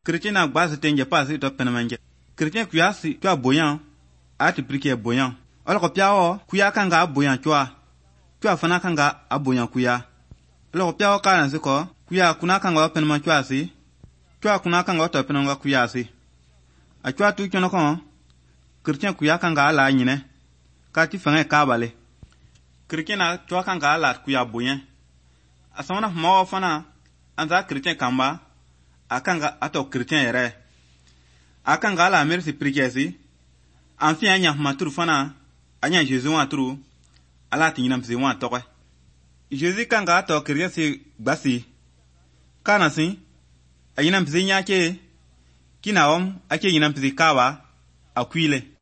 Chrétien na base tenje pas to penamanje. Chrétien kuyasi twa boyan ati prike boyan. Olo ko piao kuya kanga boyan twa fana kanga aboyan kuya. Olo ko piao kana ziko kuya kuna kanga penamanje twa kuna kanga to penamanga kuya si. A twa tu kyono ko Chrétien kuya kanga ala nyine. Ka ti fanga ka bale. Chrétien na twa kanga ala kuya boyan. Asana mawa fana anza Chrétien kamba akanga ato Chrétien yere akanga la merci prikesi anfi anya maturu fana anya Jésus wa turu ala tinina mzi wa tokwe Jésus kanga ato Chrétien si basi kana si ayina mzi nyake kinaom ake yina mzi kawa akwile